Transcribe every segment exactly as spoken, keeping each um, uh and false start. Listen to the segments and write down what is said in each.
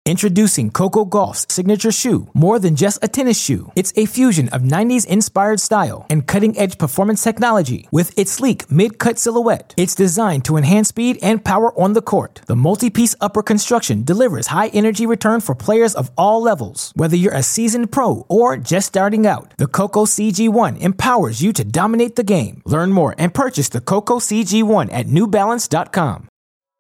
Introducing Coco Gauff's signature shoe, more than just a tennis shoe. It's a fusion of nineties-inspired style and cutting-edge performance technology. With its sleek mid-cut silhouette, it's designed to enhance speed and power on the court. The multi-piece upper construction delivers high-energy return for players of all levels. Whether you're a seasoned pro or just starting out, the Coco C G one empowers you to dominate the game. Learn more and purchase the Coco C G one at new balance dot com.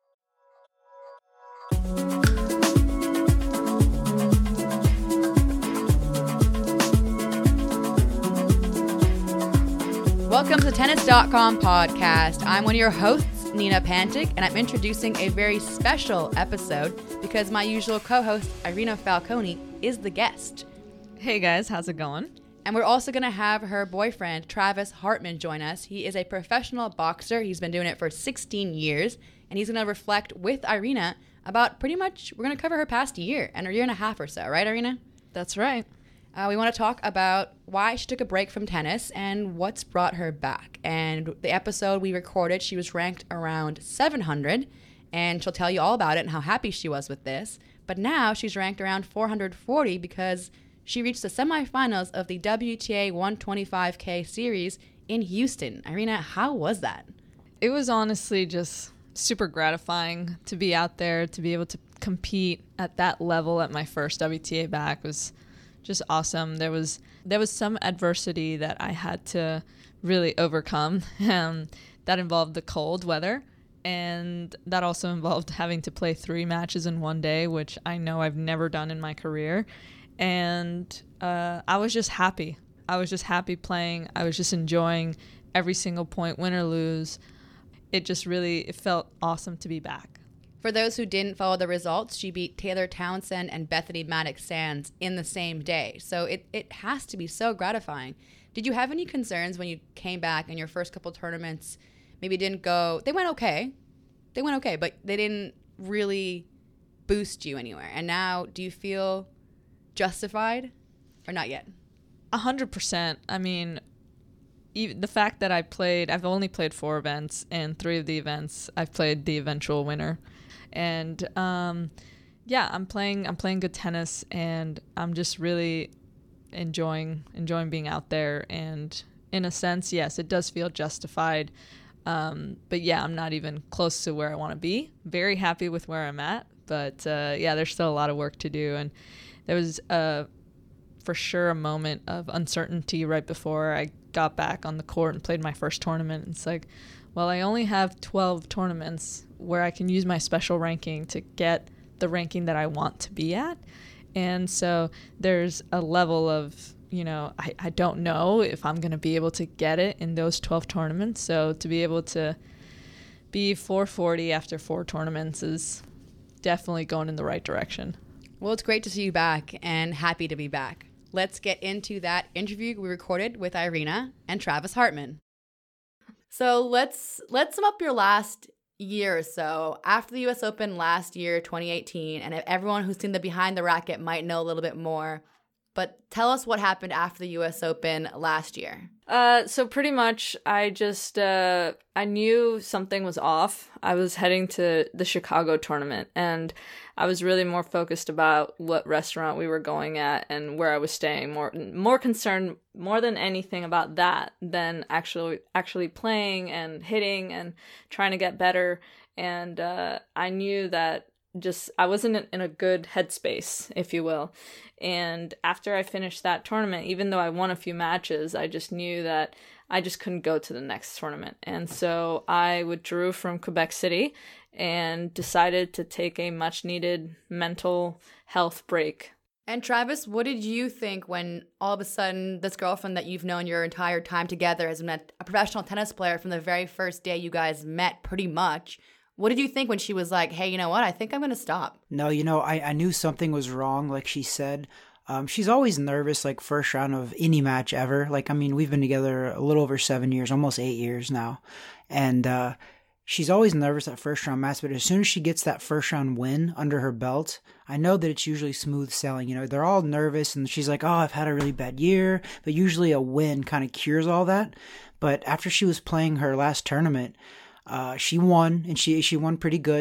Welcome to the Tennis dot com podcast. I'm one of your hosts, Nina Pantic, and I'm introducing a very special episode because my usual co-host, Irina Falcone, is the guest. Hey guys, how's it going? And we're also going to have her boyfriend, Travis Hartman, join us. He is a professional boxer. He's been doing it for sixteen years, and he's going to reflect with Irina about pretty much, we're going to cover her past year and a year and a half or so, right, Irina? That's right. Uh, we want to talk about why she took a break from tennis and what's brought her back. And the episode we recorded, she was ranked around seven hundred, and she'll tell you all about it and how happy she was with this. But now she's ranked around four hundred forty because she reached the semifinals of the W T A one twenty-five K series in Houston. Irina, how was that? It was honestly just super gratifying to be out there, to be able to compete at that level at my first W T A back was just awesome. There was there was some adversity that I had to really overcome. Um, that involved the cold weather, and that also involved having to play three matches in one day, which I know I've never done in my career. And uh, I was just happy. I was just happy playing. I was just enjoying every single point, win or lose. It just really it felt awesome to be back. For those who didn't follow the results, she beat Taylor Townsend and Bethany Maddox-Sands in the same day. So it, it has to be so gratifying. Did you have any concerns when you came back and your first couple tournaments maybe didn't go, they went okay. They went okay, but they didn't really boost you anywhere. And now, do you feel justified or not yet? A hundred percent. I mean, even the fact that I played, I've only played four events, and three of the events I've played the eventual winner. And um, yeah, I'm playing. I'm playing good tennis, and I'm just really enjoying enjoying being out there. And in a sense, yes, it does feel justified. Um, but yeah, I'm not even close to where I want to be. Very happy with where I'm at, but uh, yeah, there's still a lot of work to do. And there was uh, for sure a moment of uncertainty right before I got back on the court and played my first tournament. It's like, well, I only have twelve tournaments where I can use my special ranking to get the ranking that I want to be at. And so there's a level of, you know, I, I don't know if I'm going to be able to get it in those twelve tournaments. So to be able to be four forty after four tournaments is definitely going in the right direction. Well, it's great to see you back and happy to be back. Let's get into that interview we recorded with Irina and Travis Hartman. So let's let's sum up your last year or so. After the U S Open last year, twenty eighteen, and everyone who's seen the Behind the Racket might know a little bit more, but tell us what happened after the U S Open last year. Uh, so pretty much I just, uh, I knew something was off. I was heading to the Chicago tournament, and I was really more focused about what restaurant we were going at and where I was staying, more more concerned more than anything about that than actually actually playing and hitting and trying to get better. And uh, I knew that just I wasn't in a good headspace, if you will. And after I finished that tournament, even though I won a few matches, I just knew that I just couldn't go to the next tournament. And so I withdrew from Quebec City and decided to take a much needed mental health break. And Travis, what did you think when all of a sudden this girlfriend that you've known your entire time together has met a professional tennis player from the very first day you guys met pretty much? What did you think when she was like, hey, you know what, I think I'm going to stop? No, you know, I, I knew something was wrong, like she said. Um, she's always nervous, like, first round of any match ever. Like, I mean, we've been together a little over seven years, almost eight years now. And uh, she's always nervous at first round match, but as soon as she gets that first round win under her belt, I know that it's usually smooth sailing. You know, they're all nervous, and she's like, oh, I've had a really bad year. But usually a win kind of cures all that. But after she was playing her last tournament, Uh, she won, and she she won pretty good.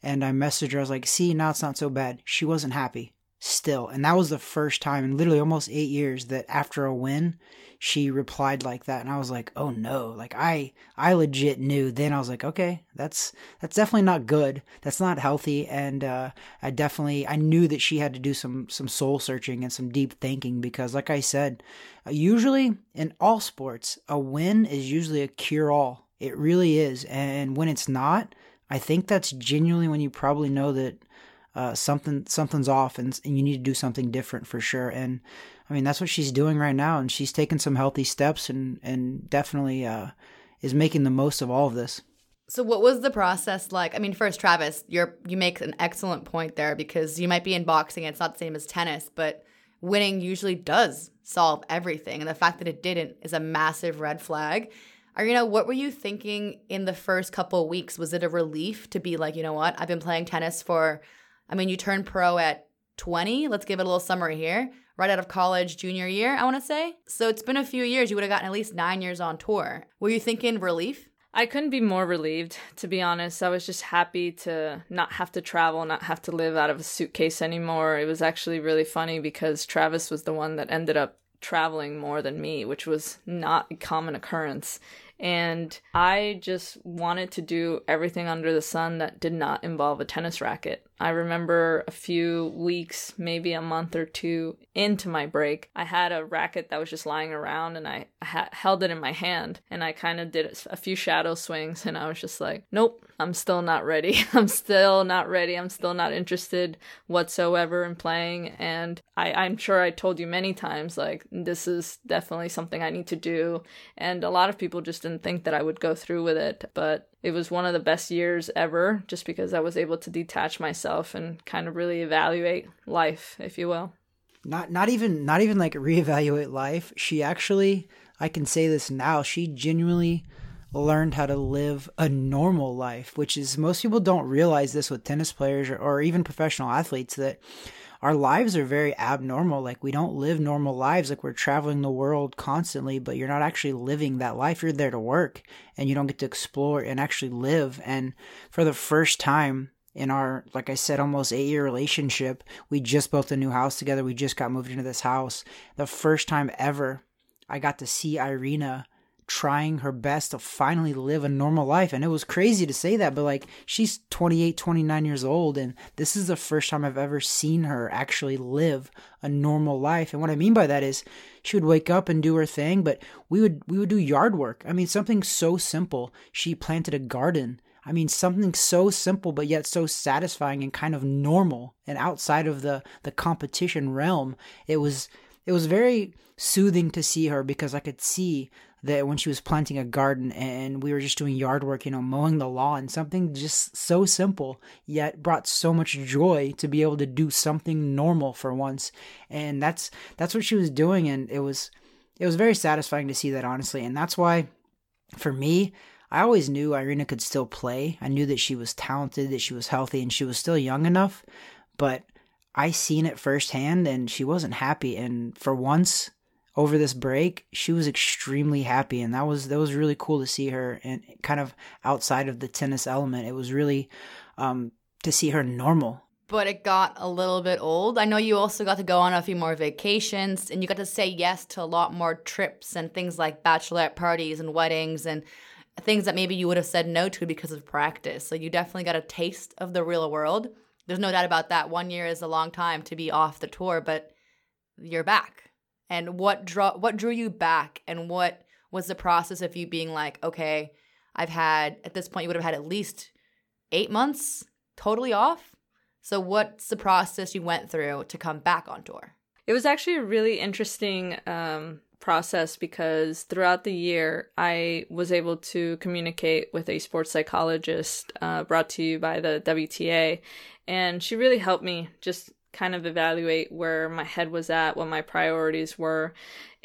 And I messaged her. I was like, see, now it's not so bad. She wasn't happy still. And that was the first time in literally almost eight years that after a win, she replied like that. And I was like, oh no, like I, I legit knew then. I was like, okay, that's, that's definitely not good. That's not healthy. And, uh, I definitely, I knew that she had to do some, some soul searching and some deep thinking, because like I said, uh, usually in all sports, a win is usually a cure all. It really is. And when it's not, I think that's genuinely when you probably know that uh, something something's off and, and you need to do something different for sure. And I mean, that's what she's doing right now. And she's taken some healthy steps and, and definitely uh, is making the most of all of this. So what was the process like? I mean, first, Travis, you're you make an excellent point there, because you might be in boxing and it's not the same as tennis, but winning usually does solve everything. And the fact that it didn't is a massive red flag. Irina, what were you thinking in the first couple of weeks? Was it a relief to be like, you know what, I've been playing tennis for, I mean, you turned pro at twenty. Let's give it a little summary here. Right out of college, junior year, I want to say. So it's been a few years. You would have gotten at least nine years on tour. Were you thinking relief? I couldn't be more relieved, to be honest. I was just happy to not have to travel, not have to live out of a suitcase anymore. It was actually really funny because Travis was the one that ended up traveling more than me, which was not a common occurrence. And I just wanted to do everything under the sun that did not involve a tennis racket. I remember a few weeks, maybe a month or two into my break, I had a racket that was just lying around and I ha- held it in my hand and I kind of did a few shadow swings and I was just like, nope, I'm still not ready. I'm still not ready. I'm still not interested whatsoever in playing. And I, I'm sure I told you many times, like, this is definitely something I need to do. And a lot of people just didn't think that I would go through with it. But it was one of the best years ever just because I was able to detach myself and kind of really evaluate life, if you will. Not not even not even like reevaluate life. She actually, I can say this now, she genuinely learned how to live a normal life, which is, most people don't realize this with tennis players or, or even professional athletes, that our lives are very abnormal. Like, we don't live normal lives. Like, we're traveling the world constantly, but you're not actually living that life. You're there to work and you don't get to explore and actually live. And for the first time in our, like I said, almost eight year relationship, we just built a new house together. We just got moved into this house. The first time ever I got to see Irina trying her best to finally live a normal life. And it was crazy to say that, but like, she's twenty-eight, twenty-nine years old. And this is the first time I've ever seen her actually live a normal life. And what I mean by that is she would wake up and do her thing, but we would, we would do yard work. I mean, something so simple. She planted a garden. I mean, something so simple, but yet so satisfying and kind of normal and outside of the, the competition realm. It was, it was very soothing to see her, because I could see that when she was planting a garden and we were just doing yard work, you know, mowing the lawn, something just so simple, yet brought so much joy to be able to do something normal for once. And that's, that's what she was doing. And it was, it was very satisfying to see that, honestly. And that's why, for me, I always knew Irina could still play. I knew that she was talented, that she was healthy, and she was still young enough, but I seen it firsthand and she wasn't happy. And for once, over this break, she was extremely happy, and that was that was really cool to see her, and kind of outside of the tennis element. It was really um, to see her normal. But it got a little bit old. I know you also got to go on a few more vacations, and you got to say yes to a lot more trips and things like bachelorette parties and weddings and things that maybe you would have said no to because of practice. So you definitely got a taste of the real world. There's no doubt about that. One year is a long time to be off the tour, but you're back. And what drew what drew you back, and what was the process of you being like, okay, I've had, at this point, you would have had at least eight months totally off. So what's the process you went through to come back on tour? It was actually a really interesting um, process, because throughout the year, I was able to communicate with a sports psychologist uh, brought to you by the W T A. And she really helped me just kind of evaluate where my head was at, what my priorities were.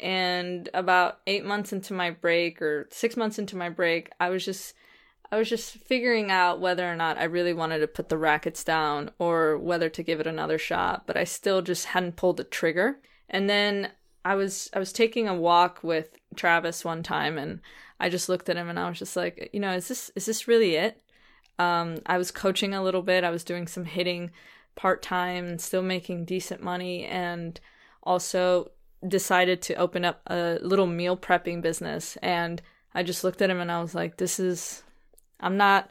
And about eight months into my break, or six months into my break, I was just I was just figuring out whether or not I really wanted to put the rackets down or whether to give it another shot, but I still just hadn't pulled the trigger. And then I was I was taking a walk with Travis one time, and I just looked at him and I was just like, you know, is this is this really it? Um, I was coaching a little bit. I was doing some hitting part-time and still making decent money, and also decided to open up a little meal prepping business. And I just looked at him and I was like, this is, I'm not,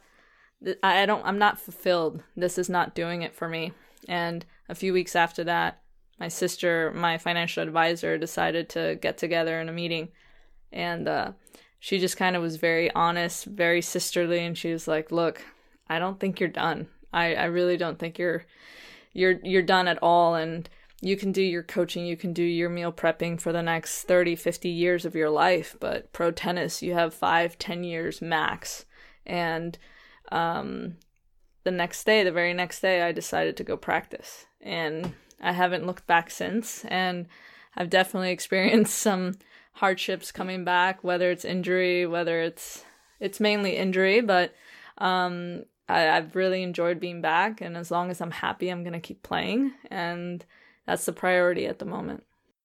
I don't, I'm not fulfilled. This is not doing it for me. And a few weeks after that, my sister, my financial advisor, decided to get together in a meeting. And uh, she just kind of was very honest, very sisterly. And she was like, look, I don't think you're done. I, I really don't think you're, you're, you're done at all. And you can do your coaching, you can do your meal prepping for the next thirty, fifty years of your life. But pro tennis, you have five, ten years max. And um, the next day, the very next day, I decided to go practice. And I haven't looked back since. And I've definitely experienced some hardships coming back, whether it's injury, whether it's, it's mainly injury, but um, I, I've really enjoyed being back. And as long as I'm happy, I'm going to keep playing. And that's the priority at the moment.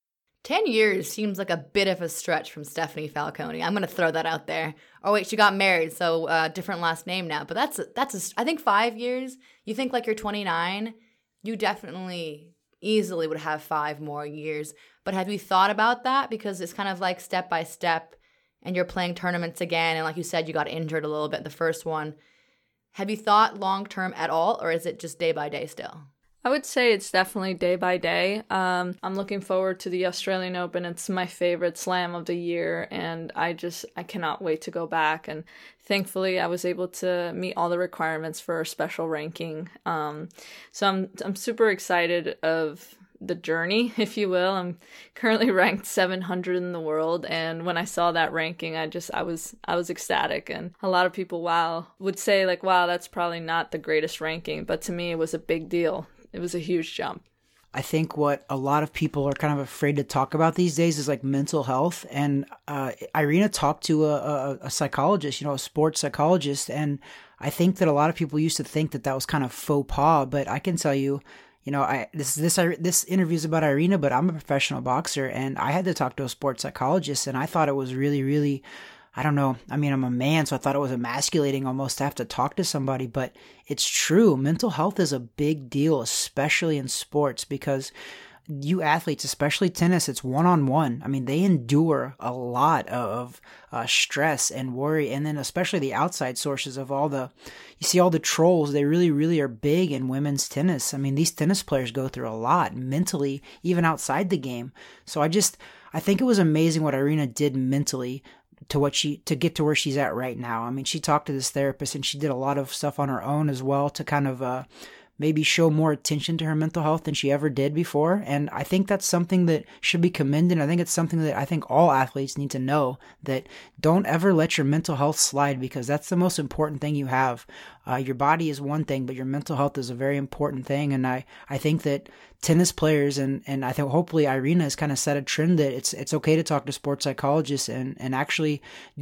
Ten years seems like a bit of a stretch from Stephanie Falcone. I'm going to throw that out there. Oh, wait, she got married, so uh, different last name now. But that's, that's a, I think five years. You think like you're twenty-nine, you definitely easily would have five more years. But have you thought about that? Because it's kind of like step by step, and you're playing tournaments again. And like you said, you got injured a little bit the first one. Have you thought long term at all, or is it just day by day still? I would say it's definitely day by day. Um, I'm looking forward to the Australian Open. It's my favorite slam of the year, and I just, I cannot wait to go back. And thankfully, I was able to meet all the requirements for a special ranking. Um, so I'm, I'm super excited of the journey, if you will. I'm currently ranked seven hundred in the world, and when I saw that ranking, I just, I was, I was ecstatic. And a lot of people, wow, would say like, wow, that's probably not the greatest ranking, but to me, it was a big deal. It was a huge jump. I think what a lot of people are kind of afraid to talk about these days is like mental health. And uh, Irina talked to a, a, a psychologist, you know, a sports psychologist. And I think that a lot of people used to think that that was kind of faux pas. But I can tell you, you know, I this this this interview is about Irina, but I'm a professional boxer, and I had to talk to a sports psychologist, and I thought it was really, really, I don't know. I mean, I'm a man, so I thought it was emasculating almost to have to talk to somebody, but it's true. Mental health is a big deal, especially in sports, because you athletes, especially tennis, it's one-on-one. I mean, they endure a lot of uh, stress and worry, and then especially the outside sources of all the, you see all the trolls, they really, really are big in women's tennis. I mean, these tennis players go through a lot mentally, even outside the game. So I just, I think it was amazing what Irina did mentally to what she, to get to where she's at right now. I mean, she talked to this therapist and she did a lot of stuff on her own as well to kind of, uh, maybe show more attention to her mental health than she ever did before. And I think that's something that should be commended. I think it's something that I think all athletes need to know, that don't ever let your mental health slide, because that's the most important thing you have. Uh, your body is one thing, but your mental health is a very important thing. And I, I think that tennis players and, and I think hopefully Irina has kind of set a trend that it's, it's okay to talk to sports psychologists and, and actually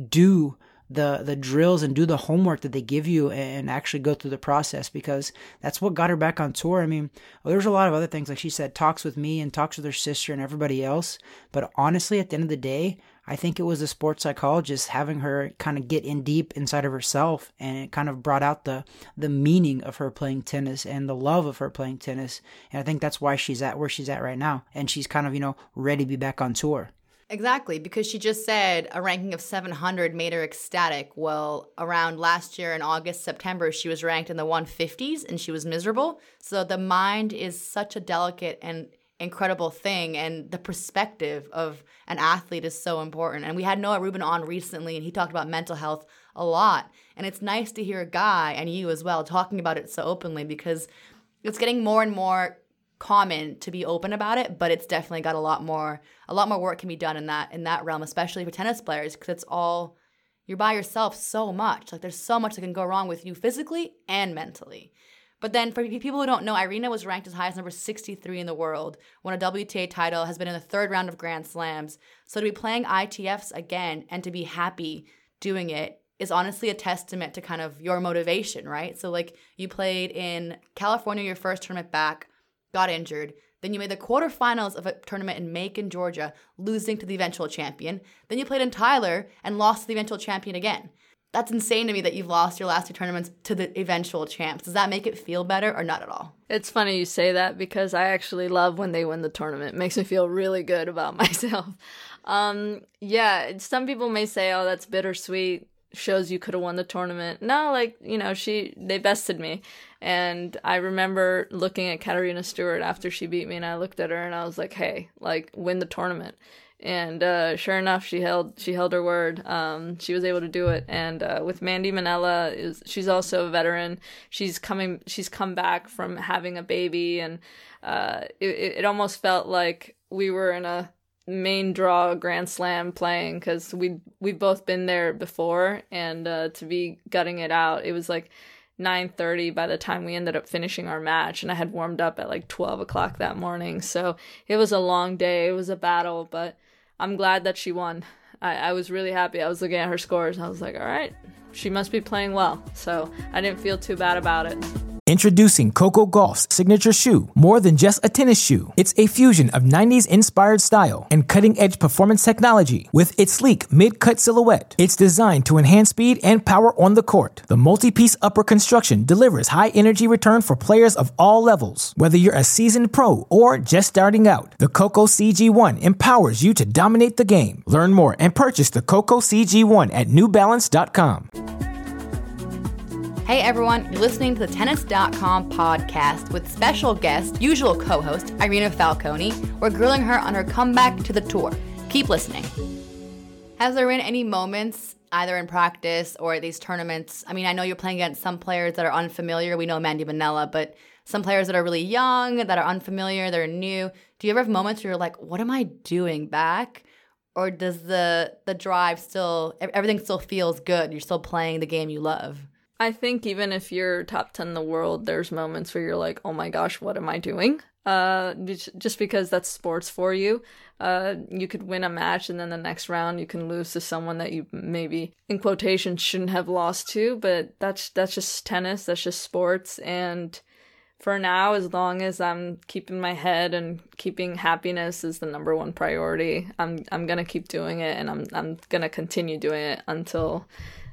do the the drills and do the homework that they give you and actually go through the process, because that's what got her back on tour. I mean, there's a lot of other things, like she said, talks with me and talks with her sister and everybody else. But honestly, at the end of the day, I think it was the sports psychologist having her kind of get in deep inside of herself, and it kind of brought out the the meaning of her playing tennis and the love of her playing tennis. And I think that's why she's at where she's at right now. And she's kind of, you know, ready to be back on tour. Exactly, because she just said a ranking of seven hundred made her ecstatic. Well, around last year in August, September, she was ranked in the one fifties and she was miserable. So the mind is such a delicate and incredible thing, and the perspective of an athlete is so important. And we had Noah Rubin on recently, and he talked about mental health a lot. And it's nice to hear a guy, and you as well, talking about it so openly, because it's getting more and more common to be open about it, but it's definitely got a lot more a lot more work can be done in that in that realm, especially for tennis players, because it's all, you're by yourself so much. Like, there's so much that can go wrong with you physically and mentally. But then for people who don't know, Irina was ranked as high as number sixty-three in the world, won a W T A title, has been in the third round of Grand Slams. So to be playing I T Fs again and to be happy doing it is honestly a testament to kind of your motivation, right? So like, you played in California, your first tournament back, got injured. Then you made the quarterfinals of a tournament in Macon, Georgia, losing to the eventual champion. Then you played in Tyler and lost to the eventual champion again. That's insane to me that you've lost your last two tournaments to the eventual champs. Does that make it feel better or not at all? It's funny you say that because I actually love when they win the tournament. It makes me feel really good about myself. Um, yeah, some people may say, oh, that's bittersweet. Shows you could have won the tournament. No, like, you know, she they bested me. And I remember looking at Katarina Stewart after she beat me, and I looked at her and I was like, hey, like, win the tournament. And uh, sure enough, she held she held her word. Um, she was able to do it. And uh, with Mandy Minella, is she's also a veteran. She's coming. She's come back from having a baby, and uh, it it almost felt like we were in a main draw Grand Slam playing because we we've both been there before. And uh, to be gutting it out, it was like nine thirty by the time we ended up finishing our match, and I had warmed up at like twelve o'clock that morning. So it was a long day. It was a battle, but I'm glad that she won. I, I was really happy. I was looking at her scores, and I was like, all right, she must be playing well. So I didn't feel too bad about it. Introducing Coco Gauff's signature shoe. More than just a tennis shoe, it's a fusion of nineties inspired style and cutting-edge performance technology. With its sleek mid-cut silhouette, it's designed to enhance speed and power on the court. The multi-piece upper construction delivers high-energy return for players of all levels. Whether you're a seasoned pro or just starting out, the Coco C G one empowers you to dominate the game. Learn more and purchase the Coco C G one at new balance dot com. Hey everyone, you're listening to the tennis dot com podcast with special guest, usual co-host, Irina Falconi. We're grilling her on her comeback to the tour. Keep listening. Has there been any moments, either in practice or at these tournaments? I mean, I know you're playing against some players that are unfamiliar. We know Mandy Minella, but some players that are really young, that are unfamiliar, that are new. Do you ever have moments where you're like, what am I doing back? Or does the the drive still, everything still feels good? You're still playing the game you love? I think even if you're top ten in the world, there's moments where you're like, oh my gosh, what am I doing? Uh, just because that's sports for you. Uh, you could win a match and then the next round you can lose to someone that you maybe, in quotations, shouldn't have lost to. But that's that's just tennis. That's just sports. And for now, as long as I'm keeping my head and keeping happiness is the number one priority, I'm I'm gonna keep doing it, and I'm I'm gonna continue doing it until.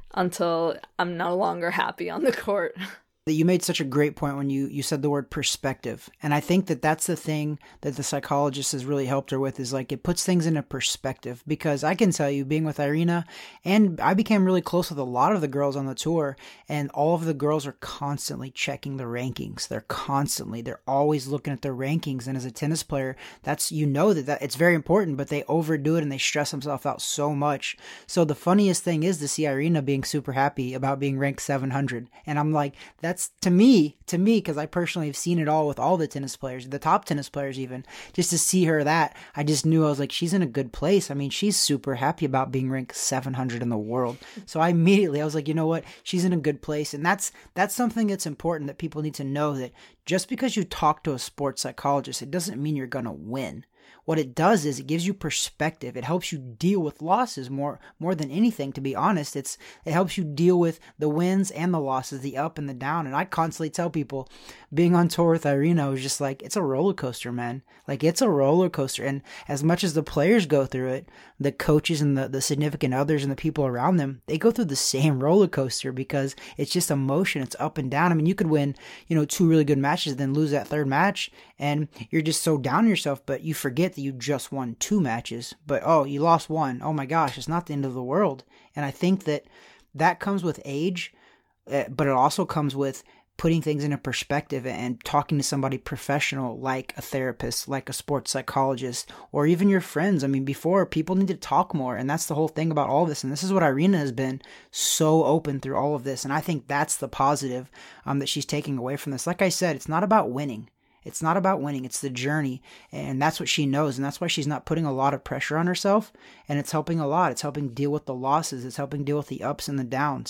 until I'm no longer happy on the court. You made such a great point when you, you said the word perspective. And I think that that's the thing that the psychologist has really helped her with, is like it puts things into perspective. Because I can tell you, being with Irina, and I became really close with a lot of the girls on the tour, and all of the girls are constantly checking the rankings. They're constantly, they're always looking at their rankings. And as a tennis player, that's, you know that, that it's very important, but they overdo it and they stress themselves out so much. So the funniest thing is to see Irina being super happy about being ranked seven hundred. And I'm like, that's to me, to me, because I personally have seen it all with all the tennis players, the top tennis players even, just to see her that, I just knew, I was like, she's in a good place. I mean, she's super happy about being ranked seven hundred in the world. So I immediately, I was like, you know what? She's in a good place. And that's, that's something that's important that people need to know, that just because you talk to a sports psychologist, it doesn't mean you're going to win. What it does is it gives you perspective. It helps you deal with losses more more than anything, to be honest. It's it helps you deal with the wins and the losses, the up and the down. And I constantly tell people, being on tour with Irina was just like, it's a roller coaster, man. Like, it's a roller coaster. And as much as the players go through it, the coaches and the, the significant others and the people around them, they go through the same roller coaster, because it's just emotion. It's up and down. I mean, you could win, you know, two really good matches, then lose that third match, and you're just so down on yourself, but you forget that you just won two matches. But, oh, you lost one. Oh my gosh, it's not the end of the world. And I think that that comes with age, uh, but it also comes with putting things into perspective and talking to somebody professional, like a therapist, like a sports psychologist, or even your friends. I mean, before, people need to talk more, and that's the whole thing about all this. And this is what Irina has been so open through all of this. And I think that's the positive um, that she's taking away from this. Like I said, it's not about winning. It's not about winning. It's the journey. And that's what she knows. And that's why she's not putting a lot of pressure on herself. And it's helping a lot. It's helping deal with the losses. It's helping deal with the ups and the downs.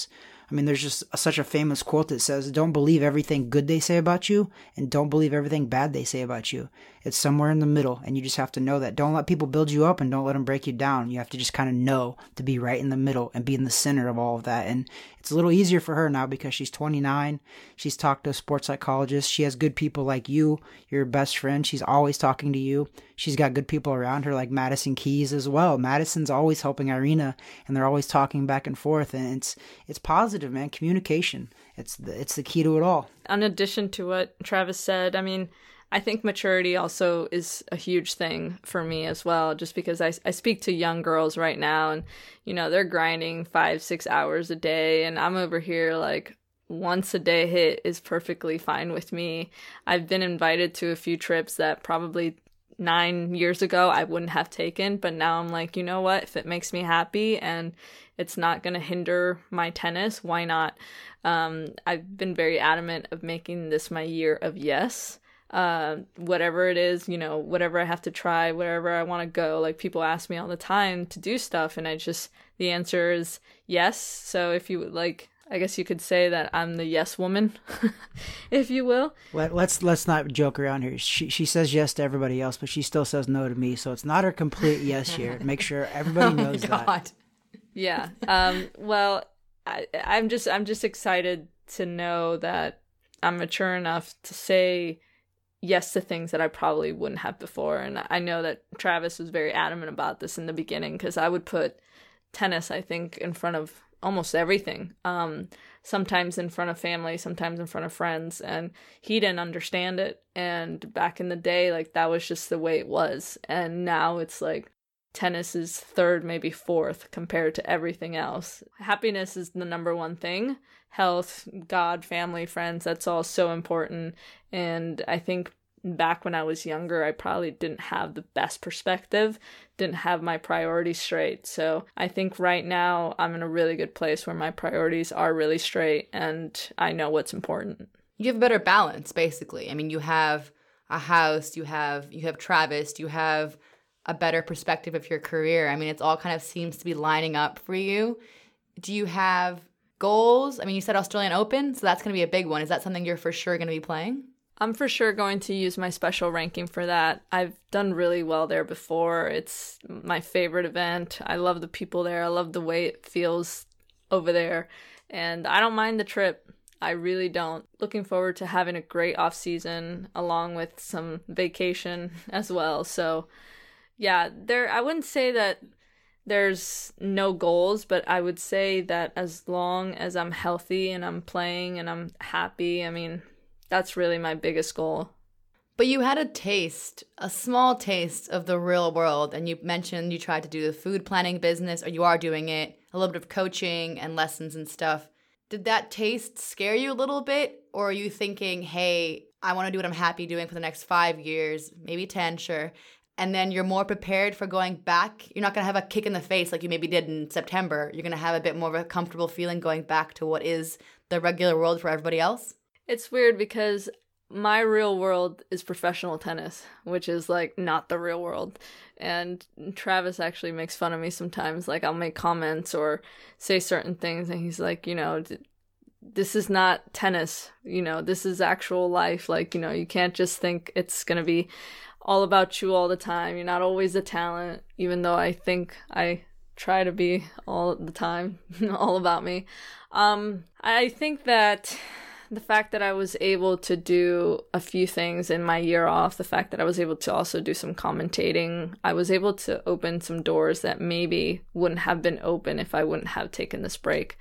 I mean, there's just a, such a famous quote that says, don't believe everything good they say about you and don't believe everything bad they say about you. It's somewhere in the middle, and you just have to know that. Don't let people build you up and don't let them break you down. You have to just kind of know to be right in the middle and be in the center of all of that. And it's a little easier for her now because she's twenty-nine. She's talked to a sports psychologist. She has good people like you, your best friend. She's always talking to you. She's got good people around her like Madison Keys as well. Madison's always helping Irina, and they're always talking back and forth. And it's it's positive, man. Communication. It's the, it's the key to it all. In addition to what Travis said, I mean, I think maturity also is a huge thing for me as well, just because I, I speak to young girls right now and, you know, they're grinding five, six hours a day. And I'm over here like once a day hit is perfectly fine with me. I've been invited to a few trips that probably nine years ago I wouldn't have taken. But now I'm like, you know what? If it makes me happy and it's not going to hinder my tennis, why not? Um, I've been very adamant of making this my year of yes. Uh, whatever it is, you know, whatever I have to try, wherever I want to go. Like, people ask me all the time to do stuff, and I just, the answer is yes. So if you would like, I guess you could say that I'm the yes woman, if you will. Let, let's let's not joke around here. She she says yes to everybody else, but she still says no to me. So it's not her complete yes here. Make sure everybody knows oh my God. that. Yeah. Um. Well, I, I'm just I'm just excited to know that I'm mature enough to say yes to things that I probably wouldn't have before. And I know that Travis was very adamant about this in the beginning, because I would put tennis, I think, in front of almost everything. Um, sometimes in front of family, sometimes in front of friends, and he didn't understand it. And back in the day, like, that was just the way it was. And now it's like tennis is third, maybe fourth compared to everything else. Happiness is the number one thing. Health, God, family, friends, that's all so important. And I think back when I was younger, I probably didn't have the best perspective, didn't have my priorities straight. So I think right now I'm in a really good place where my priorities are really straight and I know what's important. You have a better balance, basically. I mean, you have a house, you have you have Travis, you have a better perspective of your career. I mean, it's all kind of seems to be lining up for you. Do you have goals? I mean, you said Australian Open, so that's going to be a big one. Is that something you're for sure going to be playing? I'm for sure going to use my special ranking for that. I've done really well there before. It's my favorite event. I love the people there. I love the way it feels over there. And I don't mind the trip. I really don't. Looking forward to having a great off season along with some vacation as well. So yeah, there I wouldn't say that there's no goals, but I would say that as long as I'm healthy and I'm playing and I'm happy, I mean, that's really my biggest goal. But you had a taste, a small taste of the real world, and you mentioned you tried to do the food planning business, or you are doing it, a little bit of coaching and lessons and stuff. Did that taste scare you a little bit, or are you thinking, hey, I want to do what I'm happy doing for the next five years, maybe ten, sure, and then you're more prepared for going back? You're not going to have a kick in the face like you maybe did in September. You're going to have a bit more of a comfortable feeling going back to what is the regular world for everybody else? It's weird because my real world is professional tennis, which is like not the real world. And Travis actually makes fun of me sometimes. Like, I'll make comments or say certain things and he's like, you know, this is not tennis, you know, this is actual life. Like, you know, you can't just think it's going to be all about you all the time. You're not always a talent, even though I think I try to be all the time, all about me. Um, I think that the fact that I was able to do a few things in my year off, the fact that I was able to also do some commentating, I was able to open some doors that maybe wouldn't have been open if I wouldn't have taken this break.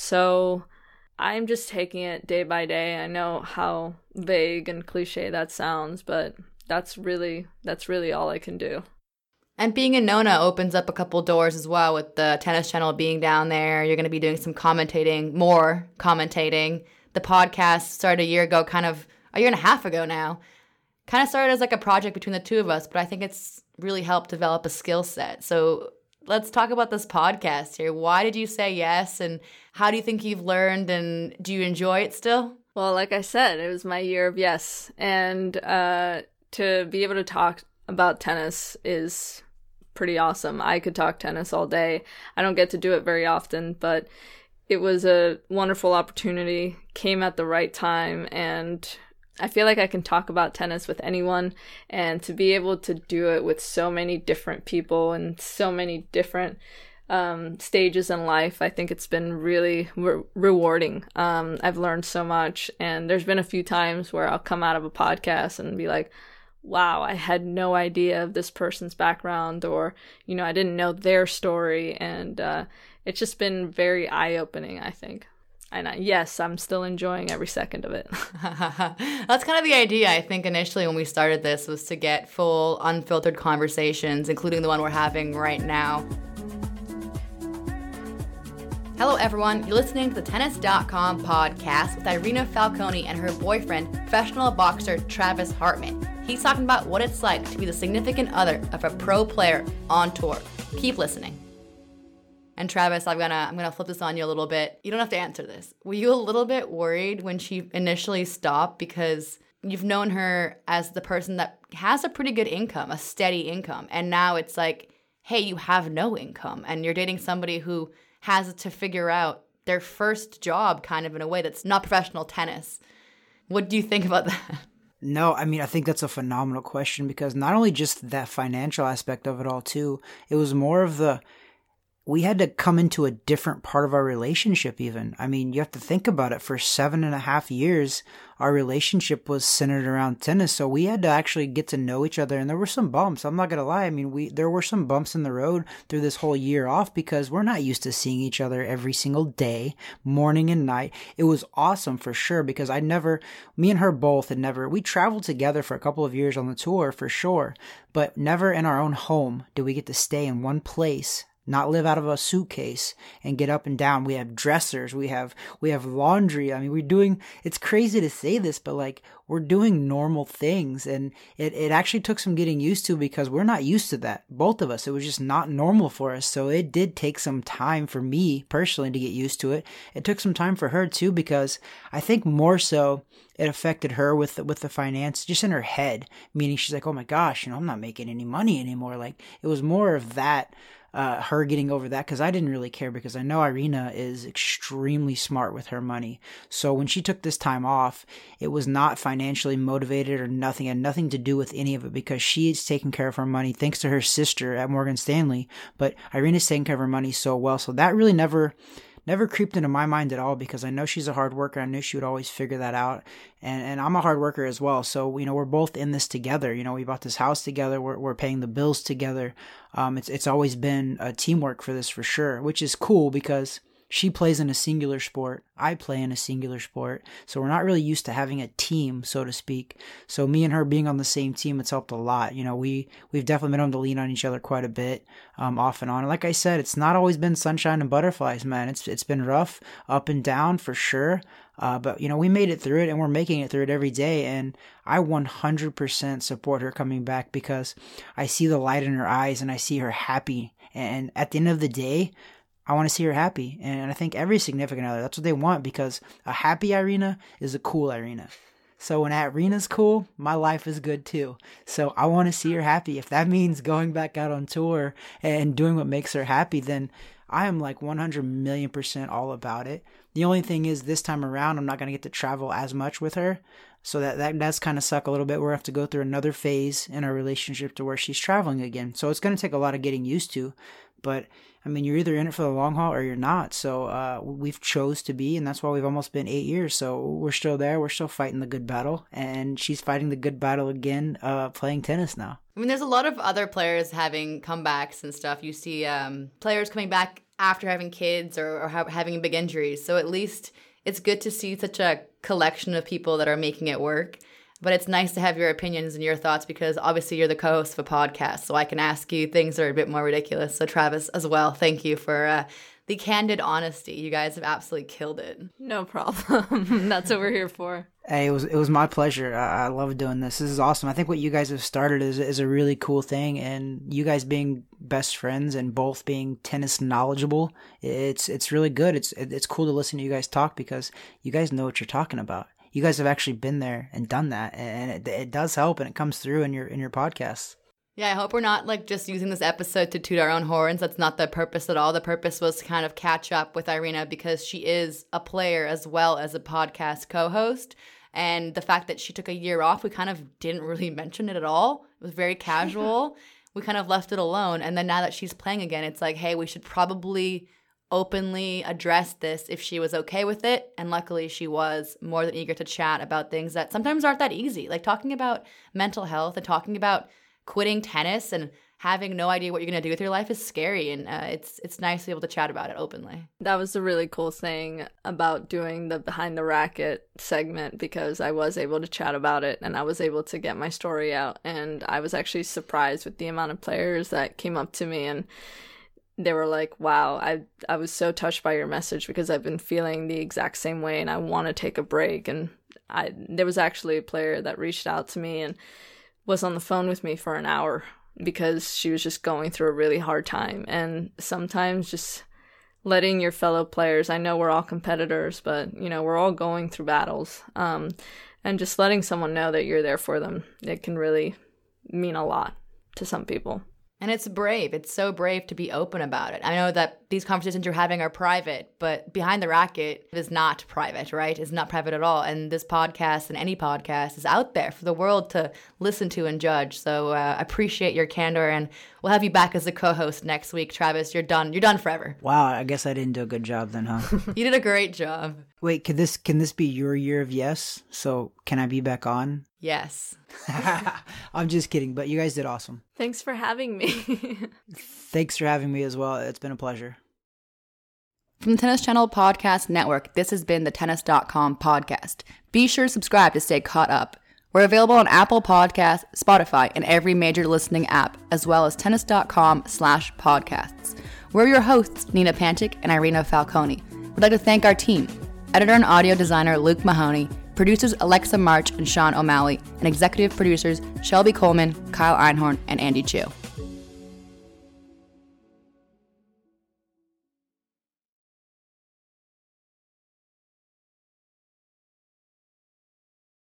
So I'm just taking it day by day. I know how vague and cliche that sounds, but that's really, that's really all I can do. And being in Nona opens up a couple doors as well with the Tennis Channel being down there. You're going to be doing some commentating, more commentating. The podcast started a year ago, kind of a year and a half ago now. Kind of started as like a project between the two of us, but I think it's really helped develop a skill set. So let's talk about this podcast here. Why did you say yes, and how do you think you've learned, and do you enjoy it still? Well, like I said, it was my year of yes. And uh, to be able to talk about tennis is pretty awesome. I could talk tennis all day. I don't get to do it very often, but it was a wonderful opportunity, came at the right time, and I feel like I can talk about tennis with anyone, and to be able to do it with so many different people and so many different um, stages in life, I think it's been really re- rewarding. Um, I've learned so much, and there's been a few times where I'll come out of a podcast and be like, wow, I had no idea of this person's background, or, you know, I didn't know their story, and uh, it's just been very eye-opening, I think. And I, yes, I'm still enjoying every second of it. That's kind of the idea, I think, initially when we started this, was to get full, unfiltered conversations, including the one we're having right now. Hello, everyone. You're listening to the Tennis dot com podcast with Irina Falconi and her boyfriend, professional boxer Travis Hartman. He's talking about what it's like to be the significant other of a pro player on tour. Keep listening. And Travis, I'm gonna I'm gonna flip this on you a little bit. You don't have to answer this. Were you a little bit worried when she initially stopped, because you've known her as the person that has a pretty good income, a steady income, and now it's like, hey, you have no income, and you're dating somebody who has to figure out their first job kind of in a way that's not professional tennis. What do you think about that? No, I mean, I think that's a phenomenal question, because not only just that financial aspect of it all too, it was more of the, we had to come into a different part of our relationship even. I mean, you have to think about it. For seven and a half years, our relationship was centered around tennis. So we had to actually get to know each other. And there were some bumps. I'm not going to lie. I mean, we there were some bumps in the road through this whole year off, because we're not used to seeing each other every single day, morning and night. It was awesome for sure, because I never, me and her both had never, we traveled together for a couple of years on the tour for sure, but never in our own home did we get to stay in one place, not live out of a suitcase and get up and down. We have dressers, we have we have laundry. I mean, we're doing, it's crazy to say this, but like, we're doing normal things, and it, it actually took some getting used to, because we're not used to that, both of us. It was just not normal for us. So it did take some time for me personally to get used to it. It took some time for her too, because I think more so it affected her with the, with the finance, just in her head, meaning she's like, oh my gosh, you know, I'm not making any money anymore. Like, it was more of that. Uh, her getting over that, because I didn't really care, because I know Irina is extremely smart with her money. So when she took this time off, it was not financially motivated or nothing. It had nothing to do with any of it, because she's taking care of her money thanks to her sister at Morgan Stanley. But Irina's taking care of her money so well. So that really never... never creeped into my mind at all, because I know she's a hard worker. I knew she would always figure that out. And and I'm a hard worker as well. So, you know, we're both in this together. You know, we bought this house together. We're we're paying the bills together. Um, it's it's always been a teamwork for this for sure, which is cool, because she plays in a singular sport. I play in a singular sport. So we're not really used to having a team, so to speak. So me and her being on the same team, it's helped a lot. You know, we, we've definitely been able to lean on each other quite a bit, um, off and on. And like I said, it's not always been sunshine and butterflies, man. It's, it's been rough, up and down for sure. Uh, but you know, we made it through it, and we're making it through it every day. And I one hundred percent support her coming back, because I see the light in her eyes and I see her happy. And at the end of the day, I want to see her happy. And I think every significant other, that's what they want, because a happy Irina is a cool Irina. So when Irina's cool, my life is good too. So I want to see her happy. If that means going back out on tour and doing what makes her happy, then I am like one hundred million percent all about it. The only thing is, this time around, I'm not going to get to travel as much with her. So that, that does kind of suck a little bit. We're going to have to go through another phase in our relationship to where she's traveling again. So it's going to take a lot of getting used to. But I mean, you're either in it for the long haul or you're not. So uh, we've chose to be, and that's why we've almost been eight years. So we're still there. We're still fighting the good battle, and she's fighting the good battle again, uh, playing tennis now. I mean, there's a lot of other players having comebacks and stuff. You see um, players coming back after having kids or, or ha- having big injuries. So at least it's good to see such a collection of people that are making it work. But it's nice to have your opinions and your thoughts, because obviously you're the co-host of a podcast, so I can ask you things that are a bit more ridiculous. So Travis, as well, thank you for uh, the candid honesty. You guys have absolutely killed it. No problem. That's what we're here for. Hey, it was it was my pleasure. I, I love doing this. This is awesome. I think what you guys have started is is a really cool thing, and you guys being best friends and both being tennis knowledgeable, it's it's really good. It's it's cool to listen to you guys talk, because you guys know what you're talking about. You guys have actually been there and done that, and it, it does help, and it comes through in your in your podcasts. Yeah, I hope we're not like just using this episode to toot our own horns. That's not the purpose at all. The purpose was to kind of catch up with Irina because she is a player as well as a podcast co-host. And the fact that she took a year off, we kind of didn't really mention it at all. It was very casual. We kind of left it alone. And then now that she's playing again, it's like, hey, we should probably openly address this if she was okay with it. And luckily she was more than eager to chat about things that sometimes aren't that easy. Like talking about mental health and talking about quitting tennis and having no idea what you're going to do with your life is scary. And uh, it's it's nice to be able to chat about it openly. That was the really cool thing about doing the Behind the Racket segment, because I was able to chat about it and I was able to get my story out. And I was actually surprised with the amount of players that came up to me and they were like, wow, I I was so touched by your message because I've been feeling the exact same way and I want to take a break. And I there was actually a player that reached out to me and was on the phone with me for an hour because she was just going through a really hard time. And sometimes just letting your fellow players, I know we're all competitors, but, you know, we're all going through battles. Um, and just letting someone know that you're there for them, it can really mean a lot to some people. And it's brave. It's so brave to be open about it. I know that these conversations you're having are private, but Behind the Racket is not private, right? It's not private at all. And this podcast and any podcast is out there for the world to listen to and judge. So uh, I appreciate your candor, and we'll have you back as a co-host next week. Travis, you're done. You're done forever. Wow, I guess I didn't do a good job then, huh? You did a great job. Wait, could this can this be your year of yes? So can I be back on? Yes. I'm just kidding, but you guys did awesome. Thanks for having me. Thanks for having me as well. It's been a pleasure. From the Tennis Channel Podcast Network, this has been the tennis dot com podcast. Be sure to subscribe to stay caught up. We're available on Apple Podcasts, Spotify, and every major listening app, as well as tennis dot com slash podcasts. We're your hosts, Nina Pantic and Irina Falconi. We'd like to thank our team, editor and audio designer Luke Mahoney, producers Alexa March and Sean O'Malley, and executive producers Shelby Coleman, Kyle Einhorn, and Andy Chu.